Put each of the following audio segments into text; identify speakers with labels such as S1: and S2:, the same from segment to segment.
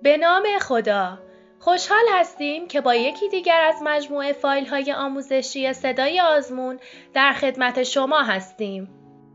S1: به نام خدا. خوشحال هستیم که با یکی دیگر از مجموعه فایل‌های آموزشی صدای آزمون در خدمت شما هستیم.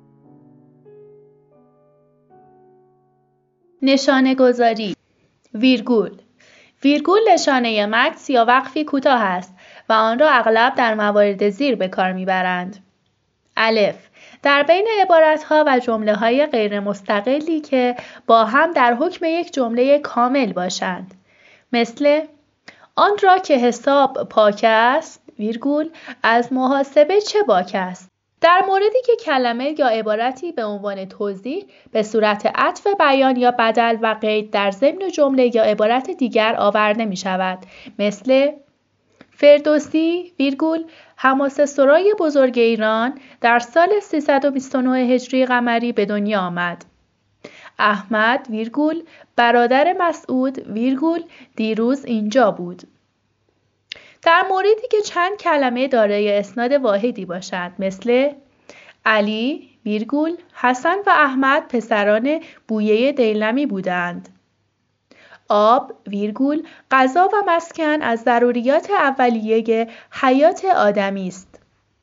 S1: نشانه گذاری. ویرگول. ویرگول نشانه مکث یا وقفی کوتاه است و آن را اغلب در موارد زیر به کار می‌برند. الف. در بین عبارت‌ها و جمله‌های غیر مستقلی که با هم در حکم یک جمله کامل باشند. مثل آن را که حساب پاک است، ویرگول، از محاسبه چه باک است؟ در موردی که کلمه یا عبارتی به عنوان توضیح به صورت عطف بیان یا بدل و قید در ضمن جمله یا عبارت دیگر آورده می شود. مثل فردوسی، ویرگول، حماسه سرای بزرگ ایران در سال 329 هجری قمری به دنیا آمد. احمد، ویرگول، برادر مسعود، ویرگول، دیروز اینجا بود. در موردی که چند کلمه دارای اسناد واحدی باشد، مثل علی، ویرگول، حسن و احمد پسران بویه دیلمی بودند. آب، ویرگول، غذا و مسکن از ضروریات اولیه حیات آدمی است.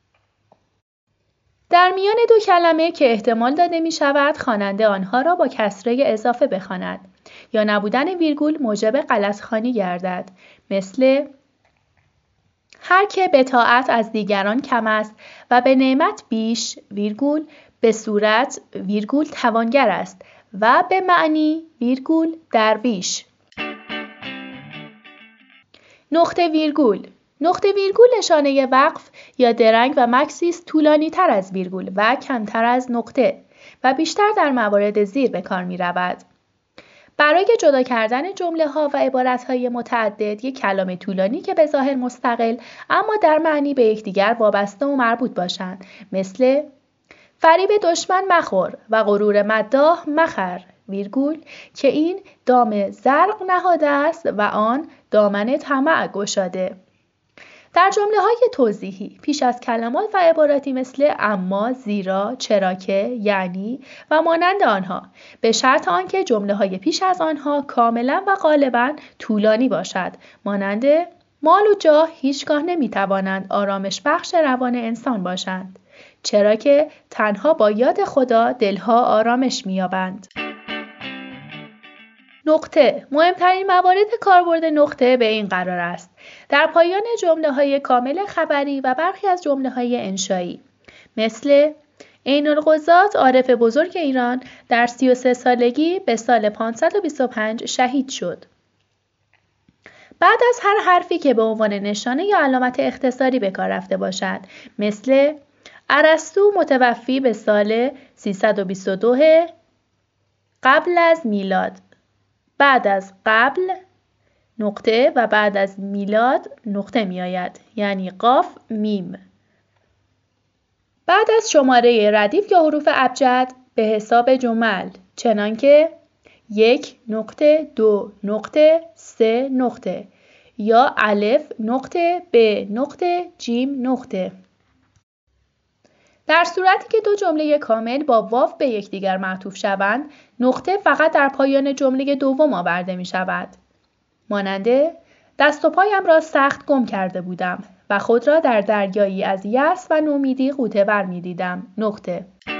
S1: در میان دو کلمه که احتمال داده می شود خواننده آنها را با کسره اضافه بخواند یا نبودن ویرگول موجب غلط‌خوانی گردد. مثل هر که به طاعت از دیگران کم است و به نعمت بیش، ویرگول، به صورت، ویرگول، توانگر است و به معنی، ویرگول، درویش. نقطه ویرگول. نقطه ویرگول نشانه وقف یا درنگ و مکثی است طولانی تر از ویرگول و کمتر از نقطه و بیشتر در موارد زیر به کار می رود. برای جدا کردن جمله ها و عبارت های متعدد یک کلمه طولانی که به ظاهر مستقل اما در معنی به یکدیگر وابسته و مربوط باشند، مثل فریب دشمن مخور و غرور مداح مخر، ویرگول، که این دام زرق نهاده است و آن دامن طمع گشاده. در جمله‌های توضیحی پیش از کلمات و عباراتی مثل اما، زیرا، چرا که، یعنی و مانند آنها، به شرط آنکه جمله‌های پیش از آنها کاملا و غالبا طولانی باشد، مانند مال و جاه هیچگاه نمی‌توانند آرامش بخش روان انسان باشند، چرا که تنها با یاد خدا دلها آرامش می‌یابند. نقطه. مهمترین موارد کاربرد نقطه به این قرار است: در پایان جمله‌های کامل خبری و برخی از جمله‌های انشایی، مثل عین القضات عارف بزرگ ایران در 33 سالگی به سال 525 شهید شد. بعد از هر حرفی که به عنوان نشانه یا علامت اختصاری به کار رفته باشد، مثل ارسطو متوفی به سال 322 قبل از میلاد، بعد از قبل نقطه و بعد از میلاد نقطه می آید، یعنی قاف میم. بعد از شماره ردیف یا حروف ابجد به حساب جمل، چنانکه 1 نقطه 2 نقطه 3 نقطه یا الف نقطه ب نقطه جیم نقطه. در صورتی که دو جمله کامل با واو به یکدیگر معطوف شوند، نقطه فقط در پایان جمله دوم آورده می شود. ماننده دست و پایم را سخت گم کرده بودم و خود را در دریایی از یأس و نومیدی غوطه‌ور می دیدم. نقطه.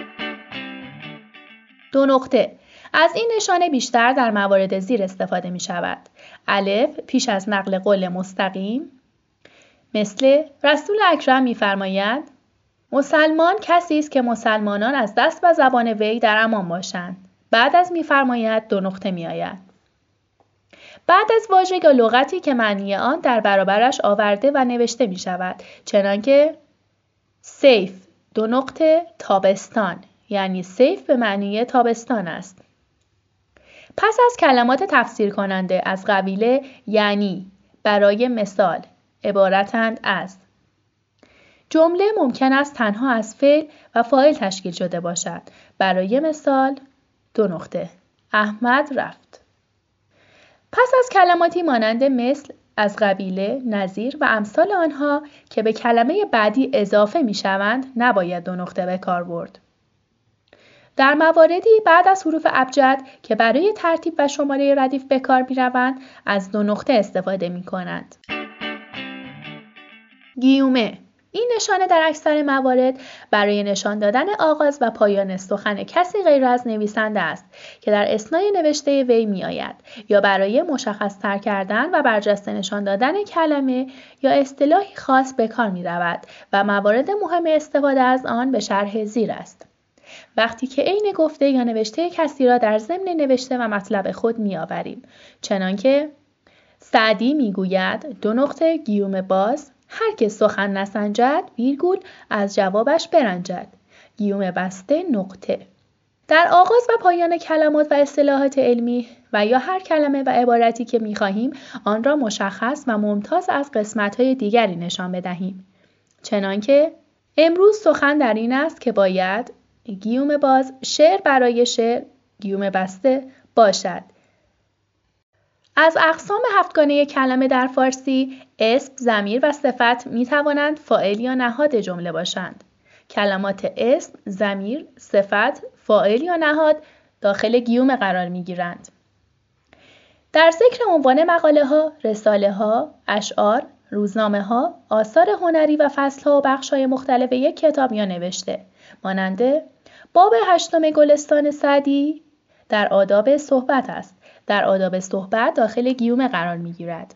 S1: دو نقطه. از این نشانه بیشتر در موارد زیر استفاده می شود. الف پیش از نقل قول مستقیم، مثل رسول اکرم می فرماید مسلمان کسی است که مسلمانان از دست و زبان وی در امان باشند. بعد از می‌فرماید دو نقطه می‌آید. بعد از واژه یا لغتی که معنی آن در برابرش آورده و نوشته می‌شود، چنانکه سیف دو نقطه تابستان، یعنی سیف به معنی تابستان است. پس از کلمات تفسیر کننده از قبیل یعنی، برای مثال، عبارتند از جمله ممکن است تنها از فعل و فاعل تشکیل شده باشد. برای مثال دو نقطه احمد رفت. پس از کلماتی مانند مثل، از قبیل، نظیر و امثال آنها که به کلمه بعدی اضافه می شوند نباید دو نقطه به کار برد. در مواردی بعد از حروف ابجد که برای ترتیب و شماره ردیف به کار می‌روند، از 2 نقطه استفاده می‌کنند. گیومه. این نشانه در اکثر موارد برای نشان دادن آغاز و پایان سخن کسی غیر از نویسنده است که در اثنای نوشته وی می‌آید، یا برای مشخص‌تر کردن و برجسته نشان دادن کلمه یا اصطلاحی خاص به کار می‌رود و موارد مهم استفاده از آن به شرح زیر است. وقتی که عین گفته یا نوشته کسی را در ضمن نوشته و مطلب خود می‌آوریم، چنانکه سعدی می‌گوید 2 نقطه گیوم باز، هر که سخن نسنجد ویرگول از جوابش برنجد، گیوم بسته نقطه. در آغاز و پایان کلمات و اصطلاحات علمی و یا هر کلمه و عبارتی که می‌خواهیم آن را مشخص و ممتاز از قسمت‌های دیگری نشان بدهیم، چنانکه امروز سخن در این است که باید گیوم باز شعر برای شعر گیوم بسته باشد. از اقسام 7گانه کلمه در فارسی، اسم، ضمیر و صفت می توانند فاعل یا نهاد جمله باشند. کلمات اسم، ضمیر، صفت، فاعل یا نهاد داخل گیوم قرار می گیرند. در ذکر عنوان مقاله ها، رساله ها، اشعار، روزنامه ها، آثار هنری و فصل ها و بخش های مختلف یک کتاب یا نوشته، مانند باب 8 گلستان سعدی در آداب صحبت است. در آداب صحبت داخل گیوم قرار می گیرد.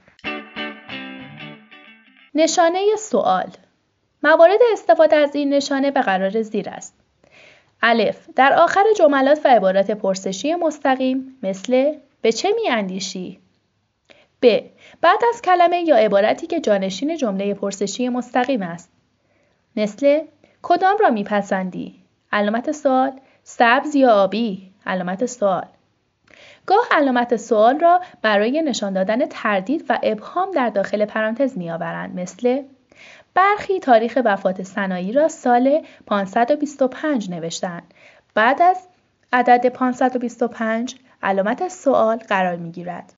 S1: نشانه سوال. موارد استفاده از این نشانه به قرار زیر است. الف. در آخر جملات و عبارات پرسشی مستقیم مثل به چه می اندیشی؟ ب. بعد از کلمه یا عبارتی که جانشین جمله پرسشی مستقیم است مثل کدام را می پسندی؟ علامت سوال. سبز یا آبی؟ علامت سوال. گاه علامت سوال را برای نشان دادن تردید و ابهام در داخل پرانتز می آورند مثل برخی تاریخ وفات سنایی را سال 525 نوشتند. بعد از عدد 525 علامت سوال قرار می گیرد.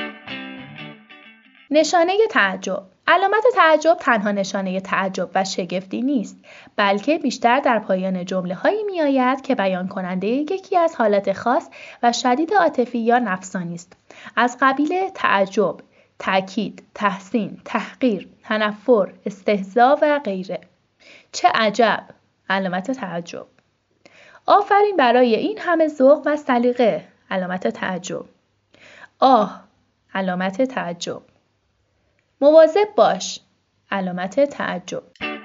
S1: نشانه تعجب. علامت تعجب تنها نشانه تعجب و شگفتی نیست، بلکه بیشتر در پایان جمله هایی می آید که بیان کننده یکی از حالات خاص و شدید عاطفی یا نفسانی است، از قبیل تعجب، تأکید، تحسین، تحقیر، تنفر، استهزا و غیره. چه عجب! علامت تعجب. آفرین برای این همه ذوق و سلیقه. علامت تعجب. آه! علامت تعجب. مواظب باش. علامت تعجب.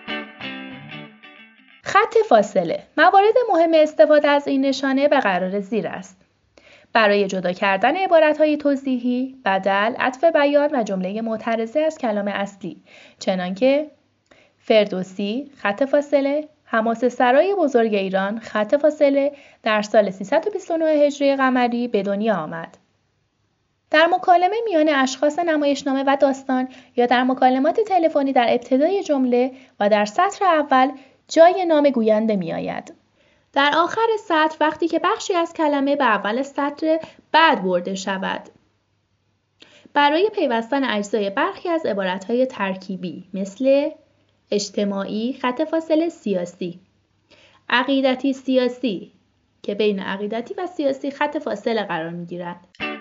S1: خط فاصله. موارد مهم استفاده از این نشانه به قرار زیر است. برای جدا کردن عبارت‌های توضیحی، بدل، عطف بیان و جمله معترضه از کلام اصلی، چنانکه فردوسی خط فاصله حماسه سرای بزرگ ایران خط فاصله در سال 329 هجری قمری به دنیا آمد. در مکالمه میان اشخاص نمایشنامه و داستان یا در مکالمات تلفنی در ابتدای جمله و در سطر اول جای نام گوینده می آید. در آخر سطر وقتی که بخشی از کلمه به اول سطر بعد برده شود. برای پیوستن اجزای برخی از عبارتهای ترکیبی مثل اجتماعی خط فاصله سیاسی، عقیدتی سیاسی که بین عقیدتی و سیاسی خط فاصله قرار می گیرد.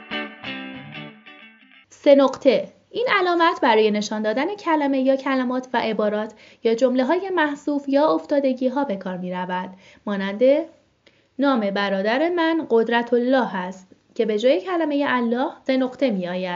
S1: 3 نقطه. این علامت برای نشان دادن کلمه یا کلمات و عبارات یا جمله‌های محذوف یا افتادگی‌ها به کار می‌رود، مانند نام برادر من قدرت الله است که به جای کلمه الله 3 نقطه می‌آید.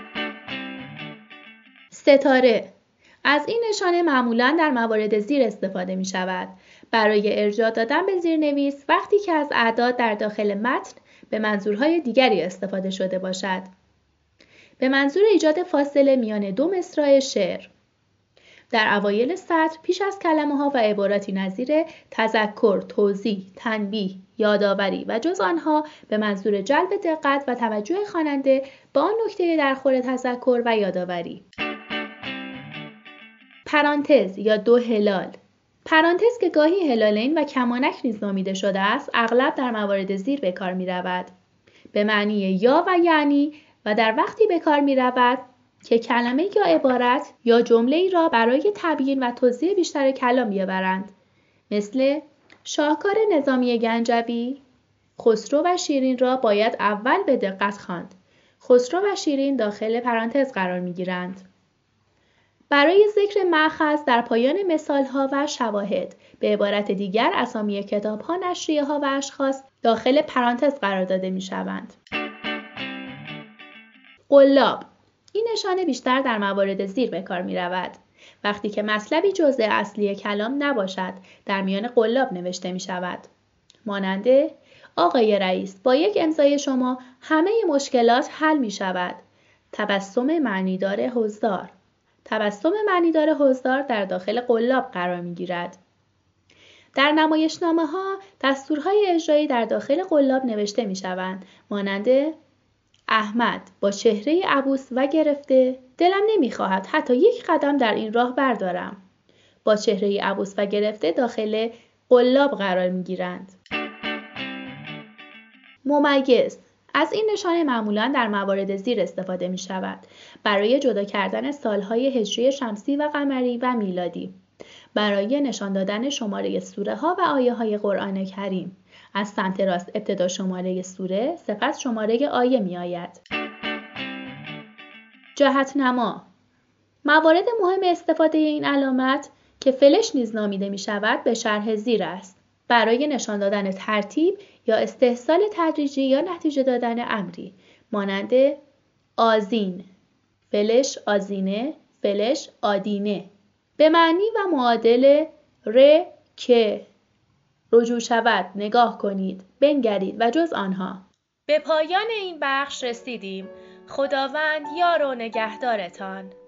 S1: ستاره. از این نشانه معمولاً در موارد زیر استفاده می‌شود. برای ارجاع دادن به زیرنویس وقتی که از اعداد در داخل متن به منظورهای دیگری استفاده شده باشد. به منظور ایجاد فاصله میان 2 مصرع شعر. در اوایل سطر پیش از کلمه‌ها و عباراتی نظیر تذکر، توضیح، تنبیه، یادآوری و جز آنها به منظور جلب دقت و توجه خواننده به آن نکته در خور تذکر و یادآوری. پرانتز یا 2 هلال. پرانتز که گاهی هلالین و کمانک نیز نامیده شده است، اغلب در موارد زیر به کار می‌رود. به معنی یا و یعنی و در وقتی به کار می رود که کلمه یا عبارت یا جمله ای را برای تبیین و توضیح بیشتر کلام بیاورند. مثل شاهکار نظامی گنجوی. خسرو و شیرین را باید اول به دقت خواند. خسرو و شیرین داخل پرانتز قرار می‌گیرند. برای ذکر مأخذ در پایان مثال‌ها و شواهد، به عبارت دیگر اسامی کتاب‌ها، نشریه‌ها و اشخاص داخل پرانتز قرار داده می‌شوند. قلاب. این نشانه بیشتر در موارد زیر به کار می‌رود. وقتی که مطلبی جزء اصلی کلام نباشد، در میان قلاب نوشته می‌شود. ماننده: آقای رئیس، با یک امضای شما همه مشکلات حل می‌شود. تبسم معنیدار حضار. تبسم معنیدار حضار در داخل قلاب قرار می‌گیرد. در نمایشنامه‌ها دستورهای اجرایی در داخل قلاب نوشته می‌شوند. ماننده: احمد با چهره عبوس و گرفته: دلم نمی‌خواهد حتی یک قدم در این راه بردارم. با چهره عبوس و گرفته داخل قلاب قرار می‌گیرند. ممیز. از این نشانه معمولاً در موارد زیر استفاده می‌شود: برای جدا کردن سالهای هجری شمسی و قمری و میلادی، برای نشان دادن شماره سوره‌ها و آیه‌های قرآن کریم. از سمت راست ابتدا شماره سوره، سپس شماره آیه می‌آید. جهت‌نما. موارد مهم استفاده این علامت که فلش نیز نامیده می‌شود به شرح زیر است: برای نشان دادن ترتیب یا استحصال تدریجی یا نتیجه دادن امری، مانند آذین، فلش آذینه، فلش آدینه، به معنی و معادل ر که، رجوع شود، نگاه کنید، بنگرید و جز آنها. به پایان این بخش رسیدیم. خداوند یار و نگهدارتان.